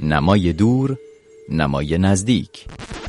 نمای دور، نمای نزدیک.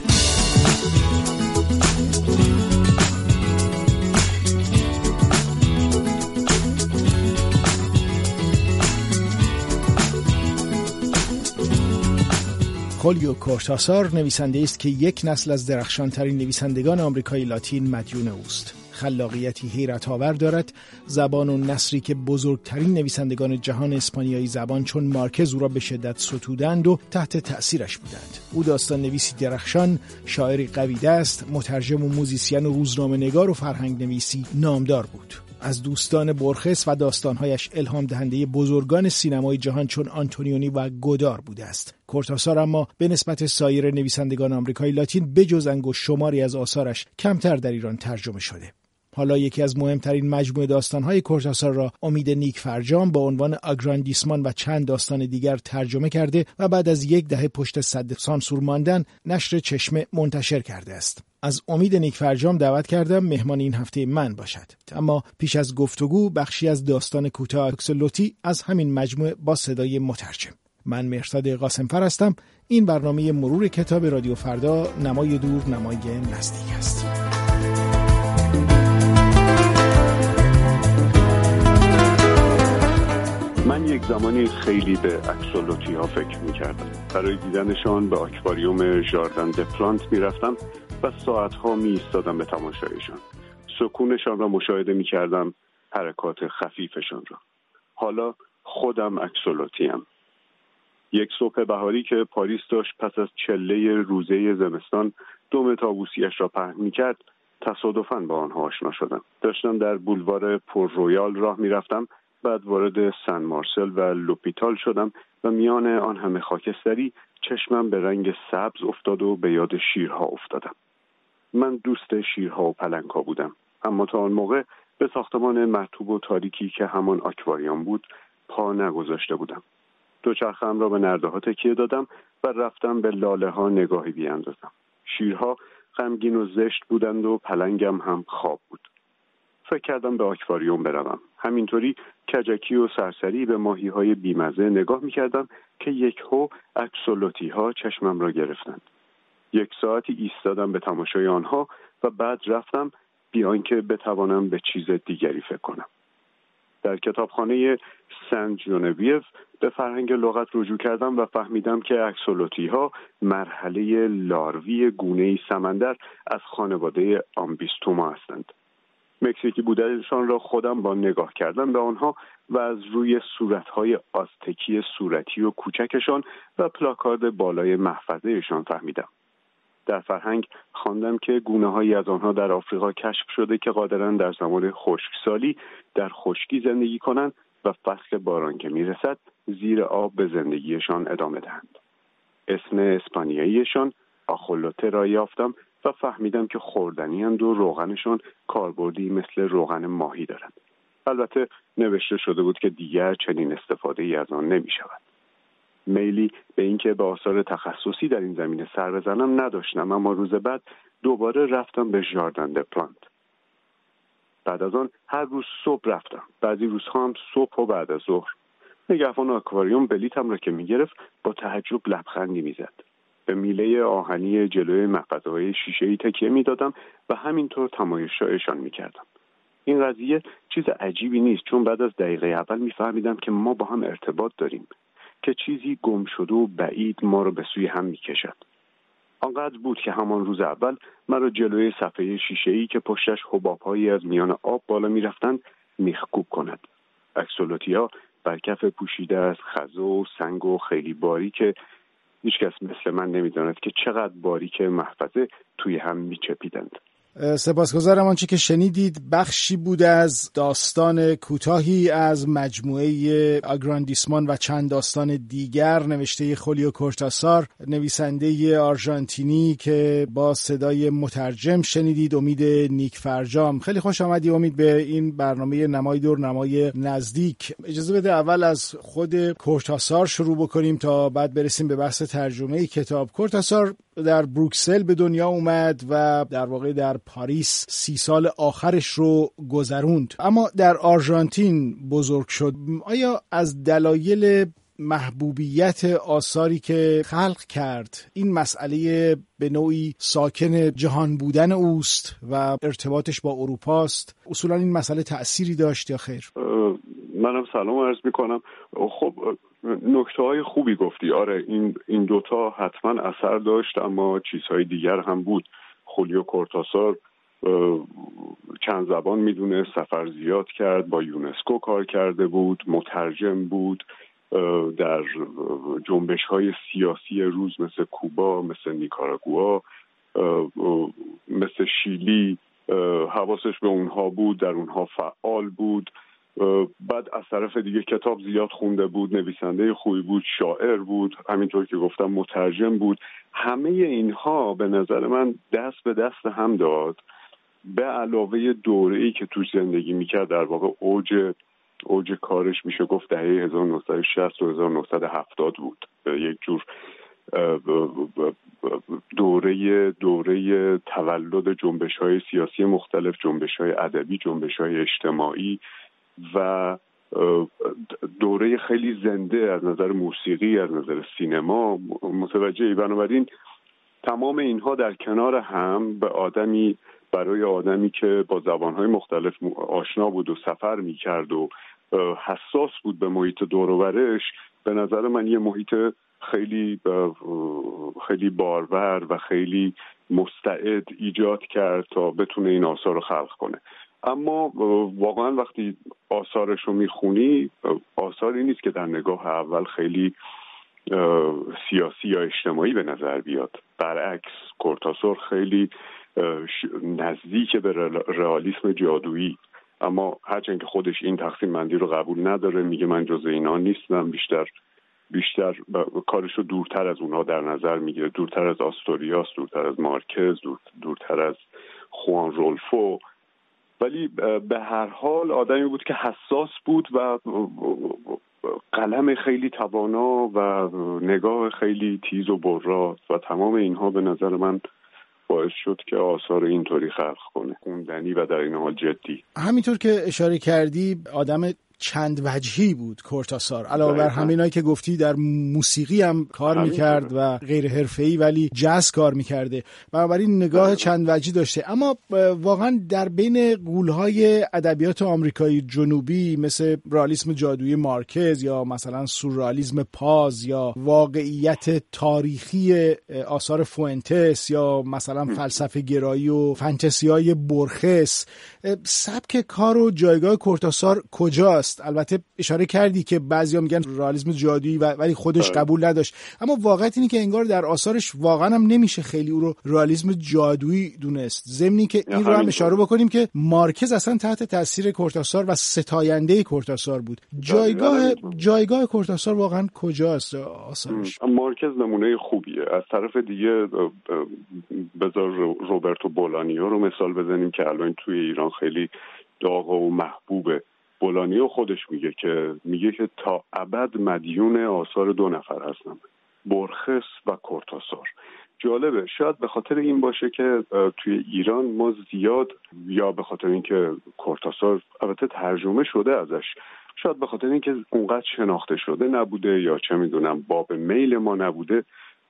خولیو کورتاسار نویسنده است که یک نسل از درخشانترین نویسندگان آمریکای لاتین مدیون اوست. خلاقیتی حیرت آور دارد، زبان و نثری که بزرگترین نویسندگان جهان اسپانیایی زبان چون مارکز او را به شدت ستودند و تحت تأثیرش بودند. او داستان نویسی درخشان، شاعری قوی دست، مترجم و موزیسین و روزنامه نگار و فرهنگ نویسی نامدار بود. از دوستان برخس و داستانهایش الهام دهنده بزرگان سینمای جهان چون آنتونیونی و گودار بوده است. کورتاسار اما به نسبت سایر نویسندگان آمریکای لاتین بجز انگشت شماری از آثارش کمتر در ایران ترجمه شده. حالا یکی از مهمترین مجموعه داستان‌های کورتاسار را امید نیک فرجام با عنوان آگراندیسمان و چند داستان دیگر ترجمه کرده و بعد از یک دهه پشت سد سانسور ماندن نشر چشمه منتشر کرده است. از امید نیک فرجام دعوت کردم مهمان این هفته من باشد. اما پیش از گفتگو بخشی از داستان کوتاه اکسولوتی از همین مجموعه با صدای مترجم. من مهرزاد قاسمفر هستم. این برنامه مرور کتاب رادیو فردا، نمای دور، نمای نزدیک است. من یک زمانی خیلی به اکسولوتی ها فکر می‌کردم. برای دیدنشان به آکواریوم ژاردن د پلانت می‌رفتم و ساعت‌ها می‌ایستادم به تماشایشان. سکونشان را مشاهده می‌کردم، حرکات خفیفشان را. حالا خودم اکسولوتیم. یک صبح بهاری که پاریس داشت پس از چله روزه زمستان دم طاووسی‌اش را پهن می‌کرد، تصادفاً با آنها آشنا شدم. داشتم در بولوار پر رویال راه می‌رفتم، بعد وارد سن مارسل و لوپیتال شدم و میان آن همه خاکستری چشمم به رنگ سبز افتاد و به یاد شیرها افتادم. من دوست شیرها و پلنگ‌ها بودم، اما تا آن موقع به ساختمان مرطوب و تاریکی که همان آکواریوم بود پا نگذاشته بودم. دوچرخه‌ام را به نرده‌ها تکیه دادم و رفتم به لاله‌ها نگاهی بیاندازم. شیرها غمگین و زشت بودند و پلنگم هم خواب بود. فکر کردم به آکواریوم بروم. همینطوری کجکی و سرسری به ماهی‌های بیمزه نگاه می‌کردم که یکهو اکسولوتی‌ها چشمم را گرفتند. یک ساعتی ایستادم به تماشای آنها و بعد رفتم بی آنکه بتوانم به چیز دیگری فکر کنم. در کتابخانه سن ژنویو به فرهنگ لغت رجوع کردم و فهمیدم که اکسولوتی‌ها مرحله لاروی گونه‌ای سمندر از خانواده آمبیستوما هستند. مکزیکی بودنشان را خودم با نگاه کردن به آنها و از روی صورت‌های آزتکی صورتی و کوچکشان و پلاکارد بالای محفظه‌شان فهمیدم. در فرهنگ خواندم که گونه‌هایی از آنها در آفریقا کشف شده که قادرند در زمان خشکسالی در خشکی زندگی کنند و فصل باران که میرسد زیر آب به زندگیشان ادامه دهند. اسم اسپانیاییشان آخولوته را یافتم و فهمیدم که خوردنی‌اند و روغنشان کاربردی مثل روغن ماهی دارند. البته نوشته شده بود که دیگر چنین استفاده‌ای از آن نمی‌شود. میلی به اینکه به آثار تخصصی در این زمینه سر بزنم نداشتم، اما روز بعد دوباره رفتم به ژاردن د پلانت. بعد از آن هر روز صبح رفتم. بعضی روزها هم صبح و بعد از ظهر. نگهبان آکواریوم بلیطم را که می‌گرفت با تعجب لبخندی می‌زد. به میله آهنی جلوی محفظه‌های شیشه‌ای تکیه می‌دادم و همینطور تماشایشان می‌کردم. این قضیه چیز عجیبی نیست، چون بعد از دقیقه اول می‌فهمیدم که ما با هم ارتباط داریم، که چیزی گم شده و بعید ما را به سوی هم می‌کشد. آنقدر بود که همان روز اول مرا جلوی صفحه شیشه‌ای که پشتش حباب‌هایی از میان آب بالا می‌رفتند میخکوب کند. اکسولوتی‌ها بر کف پوشیده از خزه و سنگ و خیلی باریک، هیچ کس مثل من نمی‌داند که چقدر باریک محفظه توی هم می‌چپیدند. سپاسگزارم. آنچه که شنیدید بخشی بود از داستان کوتاهی از مجموعه آگراندیسمان و چند داستان دیگر نوشته خولیو کورتاسار، نویسنده آرژانتینی که با صدای مترجم شنیدید، امید نیک فرجام. خیلی خوش آمدی امید به این برنامه نمای دور نمای نزدیک. اجازه بده اول از خود کورتاسار شروع بکنیم تا بعد برسیم به بحث ترجمه کتاب. کورتاسار در بروکسل به دنیا اومد و در واقع در پاریس 30 سال آخرش رو گذروند، اما در آرژانتین بزرگ شد. آیا از دلایل محبوبیت آثاری که خلق کرد این مسئله به نوعی ساکن جهان بودن اوست و ارتباطش با اروپاست؟ اصولا این مسئله تأثیری داشت یا خیر؟ منم سلام عرض میکنم. خب نکته‌های خوبی گفتی. آره این دوتا حتما اثر داشت، اما چیزهای دیگر هم بود. خولیو کورتاسار چند زبان میدونه، سفر زیاد کرد، با یونسکو کار کرده بود، مترجم بود، در جنبش‌های سیاسی روز مثل کوبا، مثل نیکاراگوآ، مثل شیلی حواسش به اونها بود، در اونها فعال بود. بعد از طرف دیگه کتاب زیاد خونده بود، نویسنده خوبی بود، شاعر بود، همینطور که گفتم مترجم بود. همه اینها به نظر من دست به دست هم داد، به علاوه دوره‌ای که توش زندگی میکرد. در واقع اوج کارش میشه گفت دهه 1960 و 1970 بود. یک جور دوره تولد جنبش‌های سیاسی مختلف، جنبش‌های ادبی، جنبش‌های اجتماعی و دوره خیلی زنده از نظر موسیقی، از نظر سینما. متوجهی؟ بنابراین تمام اینها در کنار هم برای آدمی که با زبان‌های مختلف آشنا بود و سفر می‌کرد و حساس بود به محیط دور و برش، به نظر من یه محیط خیلی بارور و خیلی مستعد ایجاد کرد تا بتونه این آثار رو خلق کنه. اما واقعا وقتی آثارش رو میخونی، آثاری نیست که در نگاه اول خیلی سیاسی یا اجتماعی به نظر بیاد. برعکس، کورتاسار خیلی نزدیک به رئالیسم جادویی، اما هرچند که خودش این تقسیم بندی رو قبول نداره، میگه من جزء اینا نیستم، بیشتر کارش رو دورتر از اونها در نظر میگیره، دورتر از آستوریاس، دورتر از مارکز، دورتر از خوان رولفو. ولی به هر حال آدمی بود که حساس بود و قلم خیلی توانا و نگاه خیلی تیز و براق و تمام اینها به نظر من باعث شد که آثار اینطوری خلق کنه، خوندنی و در این حال جدی. همینطور که اشاره کردی آدم چند وجهی بود کورتاسار. علاوه بر همینایی که گفتی در موسیقی هم کار میکرد و غیر حرفه‌ای ولی جاز کار میکرده، بنابراین نگاه چند وجهی داشته. اما واقعا در بین غول‌های ادبیات آمریکایی جنوبی مثل رئالیسم جادویی مارکز یا مثلا سورئالیسم پاز یا واقعیت تاریخی آثار فوئنتس یا مثلا فلسفه گرایی و فانتزیای بورخس، سبک کار و جایگاه کورتاسار کجاست؟ البته اشاره کردی که بعضیا میگن رئالیسم جادویی ولی خودش قبول نداشت، اما واقعیت اینه که انگار در آثارش واقعا هم نمیشه خیلی او رو رئالیسم جادویی دونست. ضمنی که این رو هم اشاره بکنیم که مارکز اصلا تحت تاثیر کورتاسار و ستاینده کورتاسار بود. جایگاه کورتاسار واقعا کجاست آثارش؟ مارکز نمونه خوبیه. از طرف دیگه بذار روبرتو بولانیو رو مثال بزنیم که الان توی ایران خیلی داغ و محبوبه. بولانیو خودش میگه که تا ابد مدیون آثار دو نفر هستم، بورخس و کورتاسار. جالبه، شاید به خاطر این باشه که توی ایران ما زیاد، یا به خاطر اینکه کورتاسار البته ترجمه شده ازش، شاید به خاطر اینکه اونقدر شناخته شده نبوده یا چه میدونم باب میل ما نبوده،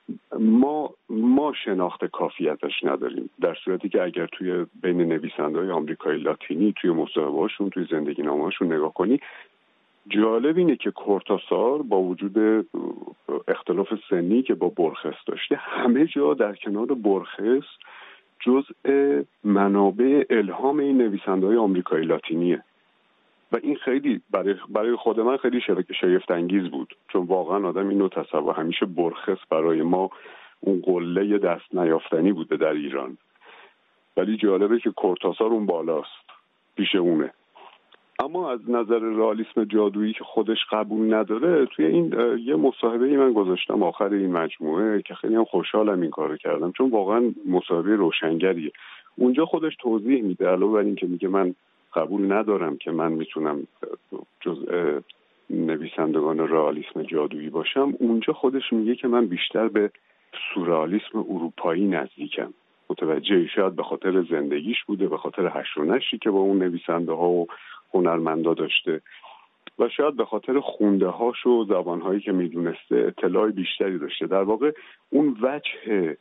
ما شناخت کافی ازش نداریم. در صورتی که اگر توی بین نویسنده‌های آمریکایی لاتینی توی مصاحبه‌هاشون، توی زندگی‌نامه‌هاشون نگاه کنی، جالب اینه که کورتاسار با وجود اختلاف سنی که با بورخس داشته، همه جا در کنار بورخس جزء منابع الهام این نویسنده‌های آمریکایی لاتینیه و این خیلی برای خود من خیلی شگفت انگیز بود، چون واقعا آدم اینو تصور، همیشه بورخس برای ما اون قله دست نیافتنی بوده در ایران، ولی جالبه که کورتاسار اون بالاست، پیش اونه. اما از نظر رئالیسم جادویی که خودش قبول نداره، توی این یه مصاحبه‌ای من گذاشتم آخر این مجموعه که خیلی هم خوشحالم این کارو کردم، چون واقعا مصاحبه روشنگریه. اونجا خودش توضیح میده، علاوه بر این که میگه من قبول ندارم که من میتونم جزء نویسندگان رئالیسم جادویی باشم، اونجا خودش میگه که من بیشتر به سورئالیسم اروپایی نزدیکم. متوجه، شاید به خاطر زندگیش بوده، به خاطر حشر و نشری که با اون نویسنده ها و هنرمندا داشته، و شاید به خاطر خونده هاش و زبانهایی که میدونسته اطلاع بیشتری داشته. در واقع اون وجه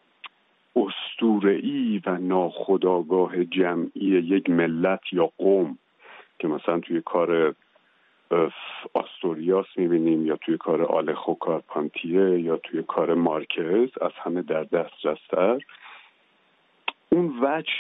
اسطوره‌ای و ناخودآگاه جمعی یک ملت یا قوم که مثلا توی کار آستوریاس میبینیم یا توی کار آلخو کارپانتیه یا توی کار مارکز از همه در دسترس‌تر، اون وجه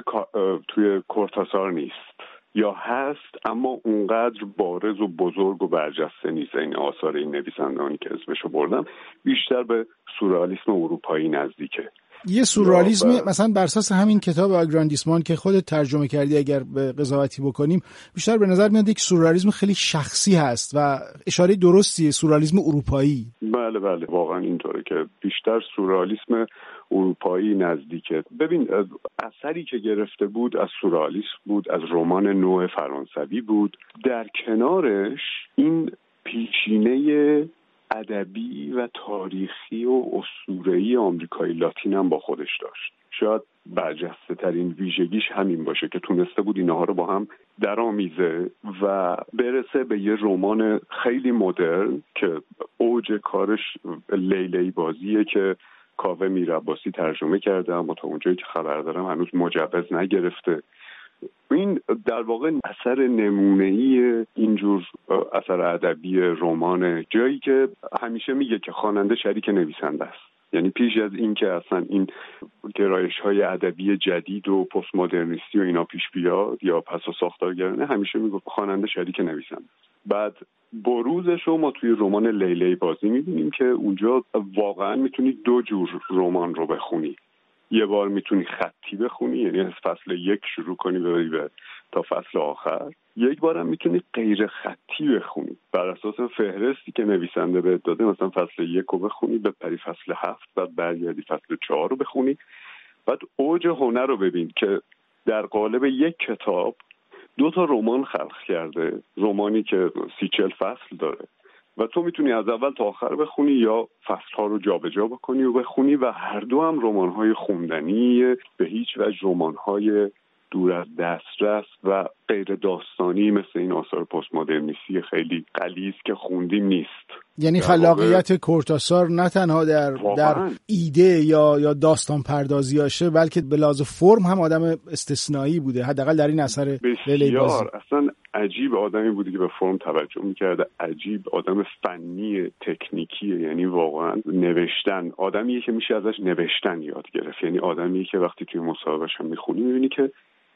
توی کورتاسار نیست، یا هست اما اونقدر بارز و بزرگ و برجسته نیست. این آثار این نویسندگانی که اسمشو بردم بیشتر به سورئالیسم اروپایی نزدیکه. یه سورئالیسم مثلا بر اساس همین کتاب آگراندیسمان که خودت ترجمه کردی اگر به قضاوتی بکنیم، بیشتر به نظر میاد یک سورئالیسم خیلی شخصی هست و اشاره درستیه، سورئالیسم اروپایی. بله واقعا اینطوره که بیشتر سورئالیسم اروپایی نزدیکه. ببین اثری که گرفته بود از سورئالیسم بود، از رمان نو فرانسوی بود، در کنارش این پیشینه ادبی و تاریخی و اسطوره‌ای آمریکای لاتین هم با خودش داشت. شاید برجسته ترین ویژگیش همین باشه که تونسته بود اینها رو با هم درآمیزه و برسه به یه رمان خیلی مدرن که اوج کارش لیلی بازیه که کاوه میرعباسی ترجمه کرده، اما تا اونجایی که خبر دارم هنوز مجوز نگرفته. این در واقع اثر نمونه‌ای اینجور اثر ادبی رمانه، جایی که همیشه میگه که خواننده شریک نویسنده است. یعنی پیش از این که اصلا این گرایش‌های ادبی جدید و پست مدرنیستی و اینا پیش بیاد یا پس و ساختارگرانه، همیشه میگه خواننده شریک نویسنده است. بعد بروزش رو ما توی رمان لیلی بازی می‌بینیم که اونجا واقعا میتونی دو جور رمان رو بخونی. یه بار میتونی خطی بخونی، یعنی از فصل 1 شروع کنی ببری تا فصل آخر. یک بارم میتونی غیر خطی بخونی، بر اساس فهرستی که نویسنده بهت داده. مثلا فصل 1 رو بخونی، بپری فصل 7، بعد برگردی فصل 4 رو بخونی. بعد اوج هنر رو ببین که در قالب یک کتاب 2 رمان خلق کرده، رمانی که 30-40 فصل داره و تو میتونی از اول تا آخر بخونی یا فصلها رو جابجا بکنی و بخونی و هر دو هم رمان‌های خوندنی، به هیچ وجه رمان‌های دور از دسترس و غیر داستانی مثل این آثار پست مدرنیستی خیلی غلیظ که خوندیم نیست. یعنی خلاقیت کورتاسار نه تنها در ایده یا داستان پردازیاشه، بلکه به لحاظ فرم هم آدم استثنایی بوده، حداقل در این اثر لیلی بازی. اصلا عجیب آدمی بوده که به فرم توجه میکرده، عجیب آدم فنی تکنیکیه، یعنی واقعا نوشتن آدمیه که میشه ازش نوشتن یاد گرفت. یعنی آدمیه که وقتی توی مصاحبهش هم میخونی میبینی که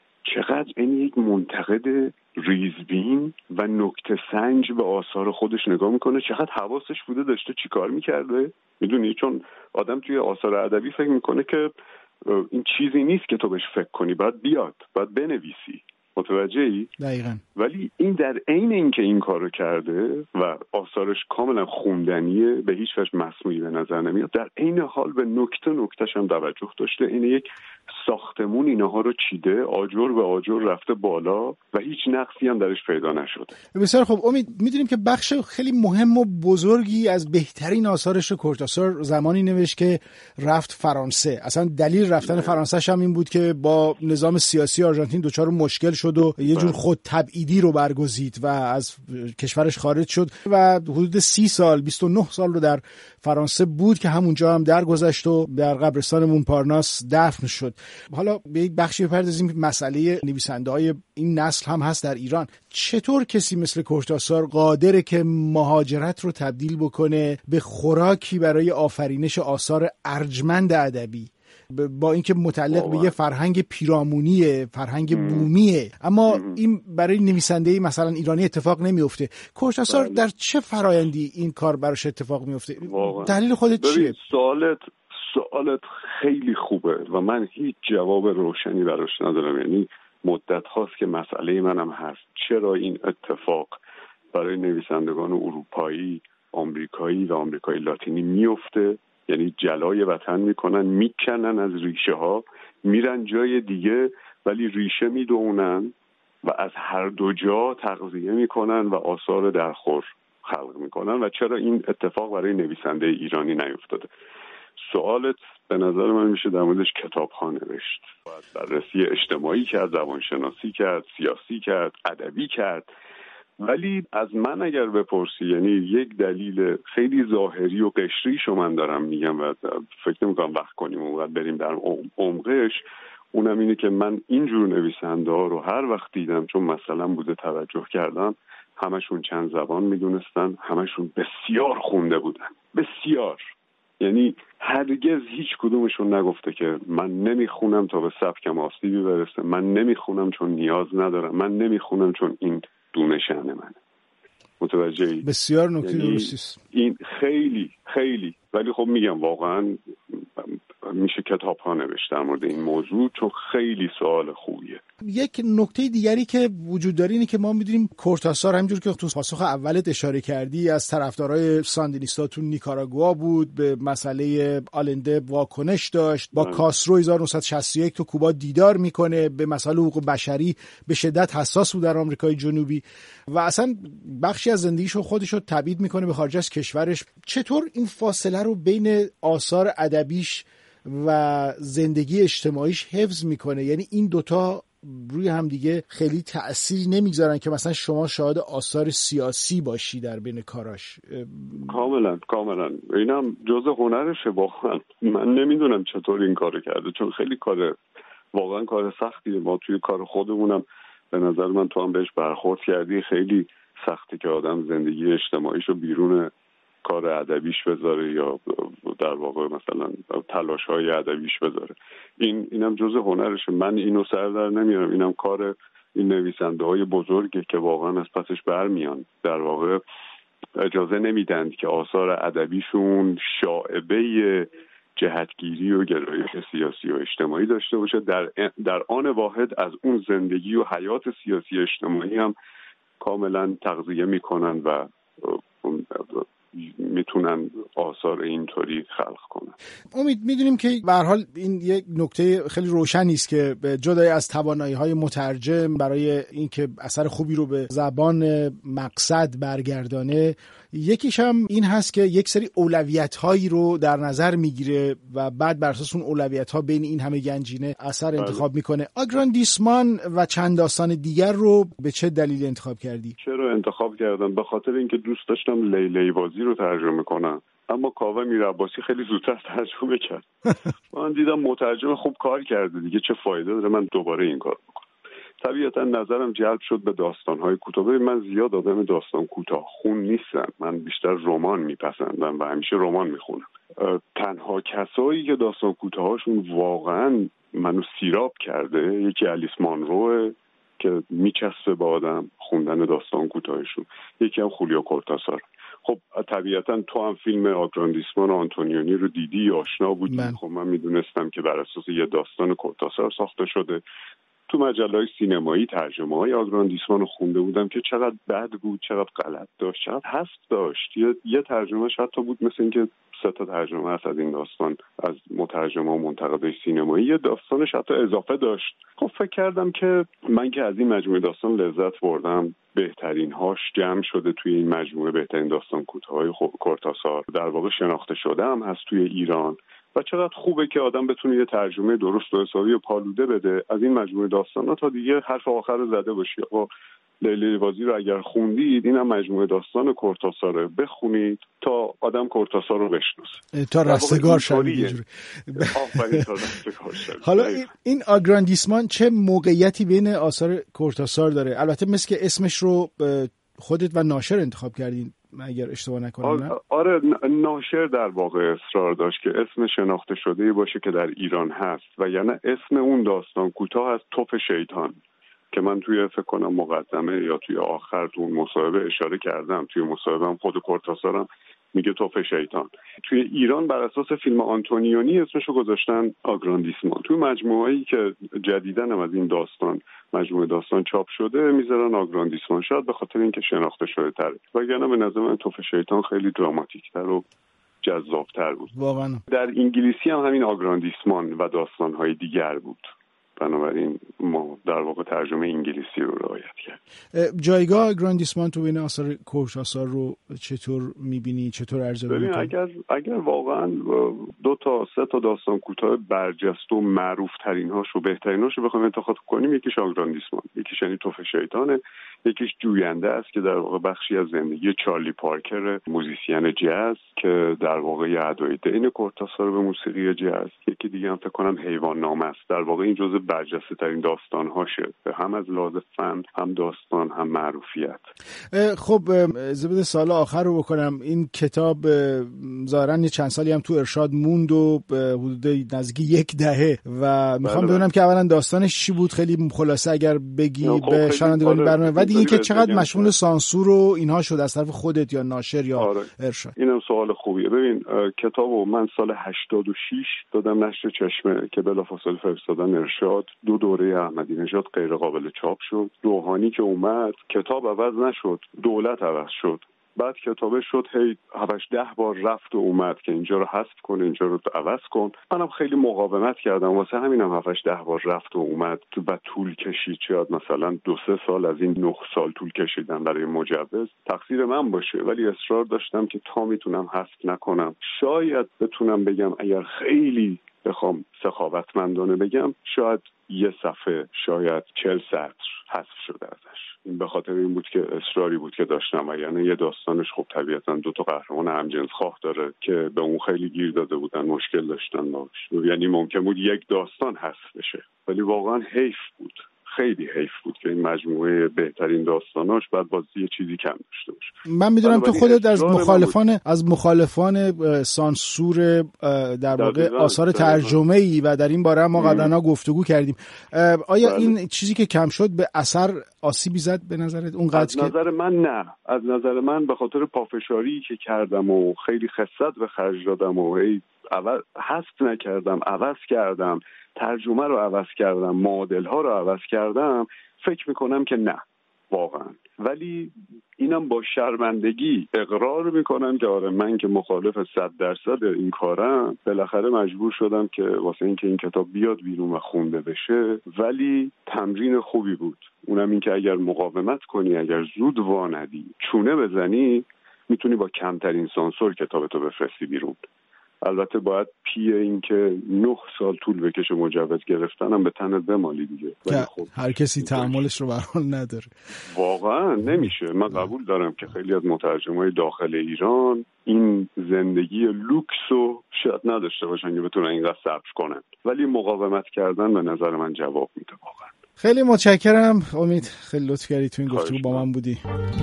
چقدر این یک منتقد ریزبین و نکته سنج به آثار خودش نگاه میکنه، چقدر حواسش بوده داشته چی کار میکرده. میدونی چون آدم توی آثار ادبی فکر میکنه که این چیزی نیست که تو بهش فکر کنی، باید بیاد، باید بنویسی. متوجهی؟ دقیقاً. ولی این در عین اینکه این کارو کرده و آثارش کاملا خوندنیه، به هیچ وجه مسموعی به نظر نمیاد، در عین حال به نکتهش هم توجه داشته. این یک ساختمون اینها رو چیده، آجر به آجر رفته بالا و هیچ نقصی هم درش پیدا نشده. بسیار خب امید، میدونیم که بخش خیلی مهم و بزرگی از بهترین آثارش کورتاسار زمانی نوشت که رفت فرانسه. اصلا دلیل رفتن فرانسه هم این بود که با نظام سیاسی آرژانتین دچار مشکل شد و یه جور خود تبعیدی رو برگزید و از کشورش خارج شد و حدود 30 سال 29 سال رو در فرانسه بود که همونجا هم درگذشت و در قبرستان مونپارناس دفن شد. حالا به یک بخشی بپردازیم، مسئله نویسنده‌های این نسل هم هست در ایران. چطور کسی مثل کورتاسار قادره که مهاجرت رو تبدیل بکنه به خوراکی برای آفرینش آثار ارجمند ادبی، با اینکه متعلق به یه فرهنگ پیرامونیه، فرهنگ بومیه، اما این برای نویسنده‌ای مثلا ایرانی اتفاق نمیفته. کورتاسار در چه فرایندی این کار براش اتفاق میفته؟ دلیل خودت چیه؟ سوالت خیلی خوبه و من هیچ جواب روشنی براش ندارم. یعنی مدت هاست که مسئله منم هست، چرا این اتفاق برای نویسندگان اروپایی، آمریکایی و آمریکایی لاتینی میفته. یعنی جلای وطن میکنن، میکنن از ریشه ها، میرن جای دیگه ولی ریشه میدونن و از هر دو جا تغذیه میکنن و آثار درخور خلق میکنن. و چرا این اتفاق برای نویسنده ایرانی نیفتاده؟ سوالت به نظر من میشه در موردش کتاب‌ها نوشت، باید بررسی اجتماعی کرد، زبانشناسی کرد، سیاسی کرد، ادبی کرد ولی از من اگر بپرسی، یعنی یک دلیل خیلی ظاهری و قشریشو من دارم میگم و فکر نمی‌کنم وقت کنیم اونقدر بریم در عمقش، اونم اینه که من اینجور نویسنده ها رو هر وقت دیدم، چون مثلا بوده توجه کردم، همشون چند زبان میدونستن، همشون بسیار خونده بودن، بسیار. یعنی هرگز هیچ کدومشون نگفته که من نمیخونم تا به سبکم آسیبی برسه، من نمیخونم چون نیاز ندارم، من نمیخونم چون این دونه شأن منه. متوجهی؟ بسیار نکته درستی است. این خیلی خیلی، ولی خب میگم واقعا میشه کتاب ها نوشت در مورد این موضوع، چون خیلی سوال خوبیه. یک نکته دیگری که وجود داره اینه که ما میدونیم کورتاسار همینجور که تو پاسخ اولت اشاره کردی از طرفدارای ساندینیستا تو نیکاراگوآ بود، به مسئله آلنده واکنش داشت، با کاسترو 1961 تو کوبا دیدار میکنه، به مسائل حقوق بشری به شدت حساس بود در آمریکای جنوبی و اصلا بخشی از زندگیشو خودشو تبعید میکنه به خارج از کشورش. چطور این فاصله رو بین آثار ادبیش و زندگی اجتماعیش حفظ میکنه؟ یعنی این دوتا روی هم دیگه خیلی تأثیر نمیگذارن که مثلا شما شاهد آثار سیاسی باشی در بین کاراش؟ کاملا اینم جزء هنرشه واقعا. من نمیدونم چطور این کارو کرده، چون خیلی واقعا کار سختیه. ما توی کار خودمونم به نظر من تو هم بهش برخورد کردی، خیلی سخته که آدم زندگی اجتماعیشو بیرون کار ادبیش بذاره یا در واقع مثلا تلاش‌های ادبیش بذاره. اینم جزء هنرشه. من اینو سر در نمیارم، اینم کار این نویسنده‌های بزرگه که واقعا از پسش برمیان. در واقع اجازه نمیدن که آثار ادبیشون شائبه جهتگیری و گرایش سیاسی و اجتماعی داشته باشه، در آن واحد از اون زندگی و حیات سیاسی اجتماعی هم کاملا تغذیه میکنن و میتونن آثار اینطوری خلق کنن. امید، میدونیم که به هر حال این یک نکته خیلی روشنی است که جدای از توانایی‌های مترجم برای اینکه اثر خوبی رو به زبان مقصد برگردانه، یکیش هم این هست که یک سری اولویت‌هایی رو در نظر میگیره و بعد بر اساس اون اولویت‌ها بین این همه گنجینه اثر انتخاب میکنه. آگراندیسمان و چند داستان دیگر رو به چه دلیل انتخاب کردی؟ چرا انتخاب کردم؟ به خاطر اینکه دوست داشتم لیلی بازی رو ترجمه کنم، اما کاوه میرعباسی خیلی زودتر ترجمه کرد. من دیدم مترجم خوب کار کرده دیگه، چه فایده داره من دوباره این کار بکنم. طبیعتا نظرم جلب شد به داستان‌های کوتاه. من زیاد آدم داستان کوتاه خون نیستم، من بیشتر رمان میپسندم و همیشه رمان میخونم. تنها کسایی که داستان کوتاهاشون واقعا منو سیراب کرده، یکی الیس مانروه که میچسبه با آدم خوندن داستان کوتاهشون، یکی هم خولیو کورتاسار. خب طبیعتا تو هم فیلم آگراندیسمان آنتونیونی رو دیدی، آشنا بودی. خب من میدونستم که بر اساس یه داستان کورتاسار ساخته شده. تو مجله‌های سینمایی ترجمه‌های آگراندیسمان رو خونده بودم که چقدر بد بود، چقدر غلط داشت، چقدر حذف داشت. یه ترجمه‌اش حتی بود مثل اینکه 3 تا ترجمه هست از این داستان از مترجم‌ها و منتقدای سینمایی، یه داستانش حتی اضافه داشت. خب فکر کردم که من که از این مجموعه داستان لذت بردم، بهترین هاش جمع شده توی این مجموعه، بهترین داستان کوتاه‌های کورتاسار در واقع شناخته شده هم هست توی ایران و چقدر خوبه که آدم بتونه یه ترجمه درست و حسابی و پالوده بده از این مجموعه داستانا تا دیگه حرف آخر رو زده باشی. آقا لیلی بازی رو اگر خوندید، اینم مجموعه داستان کورتاساره، بخونید تا آدم کورتاسار رو بشناسه، تا رستگار شوید. حالا این آگراندیسمان چه موقعیتی بین آثار کورتاسار داره؟ البته مثل که اسمش رو خودت و ناشر انتخاب کردین اگر اشتباه نکنم. آره ناشر در واقع اصرار داشت که اسم شناخته شده‌ای باشه که در ایران هست و یعنی اسم اون داستان کوتاه از توف شیطان که من توی فکر کنم مقدمه یا توی آخر تو اون مصاحبه اشاره کردم. توی مصاحبه هم خود کورتاسارم میگه توف شیطان. توی ایران بر اساس فیلم آنتونیونی اسمشو گذاشتن آگراندیسمان. توی مجموعه‌ای که جدیداً هم از این داستان مجموعه داستان چاپ شده میذارن آگراندیسمان، شاید به خاطر اینکه شناخته شده تره، وگرنه به نظر من توف شیطان خیلی دراماتیک‌تر و جذاب‌تر بود. واقعا در انگلیسی هم همین آگراندیسمان و داستان‌های دیگر بود، بنابراین ما در واقع ترجمه انگلیسی رو رعایت کرد. جایگاه آگراندیسمان تو بین آثار کورتاسار رو چطور می‌بینی؟ چطور ارزیابی می‌کنی؟ اگر واقعا 2 تا 3 تا داستان کوتاه برجسته و معروف ترین هاش و بهترین هاش رو بخوایم انتخاب کنیم، یکیش آگراندیسمان، یکیش یعنی توف شیطانه، یکیش جوینده است که در واقع بخشی از زندگی چارلی پارکر، موزیسین جاز که در واقع ادای دین کورتاسار به موسیقی جاز. یکی دیگه هم فکر کنم حیوان نام است. در واقع این جزء برجسته ترین داستان‌هاشه، هم از لحاظ فن، هم داستان، هم معروفیت. خب زبده سال آخر رو بکنم، این کتاب ظاهراً چند سالی هم تو ارشاد موند و حدود نزدیک 10 دهه و میخوام بدونم که اولا داستانش چی بود، خیلی خلاصه اگر بگی به شنوندگان برنامه، و دیگه که چقدر مشمول سانسور و اینها شد از طرف خودت یا ناشر یا ارشاد. اینم سوال خوبیه. ببین کتابو من سال 86 دادم نشر چشمه که بلافاصله فرستادن ارشاد. 2 دوره احمدی نژاد غیر قابل چاپ شد. روحانی که اومد کتاب عوض نشد، دولت عوض شد. بعد کتابه شد هی 7-10 بار رفت و اومد که اینجا رو حذف کن، اینجا رو عوض کن. منم خیلی مقاومت کردم، واسه همینم 7-10 بار رفت و اومد. تو بعد طول کشید، شاید مثلا 2-3 سال از این 9 سال طول کشیدن برای مجوز. تقصیر من باشه، ولی اصرار داشتم که تا میتونم حذف نکنم. شاید بتونم بگم اگر خیلی بخوام سخاوتمندانه بگم شاید یه صفحه، شاید 40 سطر حذف شده ازش. این به خاطر این بود که اصراری بود که داشتم، یعنی یه داستانش خب طبیعتاً 2 تا قهرمان همجنسخواه داره که به اون خیلی گیر داده بودن، مشکل داشتن باش، یعنی ممکن بود یک داستان حذف بشه، ولی واقعا حیف بود، خیلی حیف بود که این مجموعه بهترین داستاناش بعد باز یه چیزی کم داشته باشه. من میدونم تو خودت از مخالفان سانسور در واقع آثار ترجمه‌ای و در این باره ما قبلا گفتگو کردیم. آیا این چیزی که کم شد به اثر آسیبی زد به نظرت اونقدر؟ از نظر من نه. از نظر من به خاطر پافشاری که کردم و خیلی خست به خرج دادم و حذف نکردم، عوض کردم، ترجمه رو عوض کردم، معادل ها رو عوض کردم، فکر میکنم که نه واقعا. ولی اینم با شرمندگی اقرار میکنم که آره من که مخالف 100% این کارم، بالاخره مجبور شدم که واسه این که این کتاب بیاد بیرون و خونده بشه. ولی تمرین خوبی بود، اونم این که اگر مقاومت کنی، اگر زود واندی، چونه بزنی، میتونی با کمترین سانسور کتابتو بفرستی بیرون. البته باید پی این که 9 سال طول بکشه مجوز گرفتنم به تنت بمالی دیگه. خب هر کسی تحملش رو به هر حال نداره، واقعا نمیشه. من قبول دارم که خیلی از مترجمای داخل ایران این زندگی لوکس رو شاید نداشته باشن که بتونن اینقدر صبر کنن، ولی مقاومت کردن به نظر من جواب میده واقعا. خیلی متشکرم امید، خیلی لطف کردی تو این گفتگو با من بودی.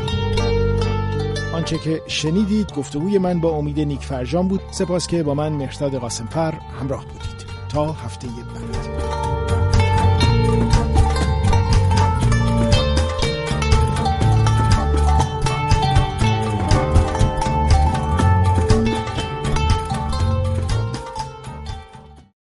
آنچه که شنیدید گفتگوی من با امید نیکفرجان بود. سپاس که با من مهرداد قاسمفر همراه بودید. تا هفته بعد.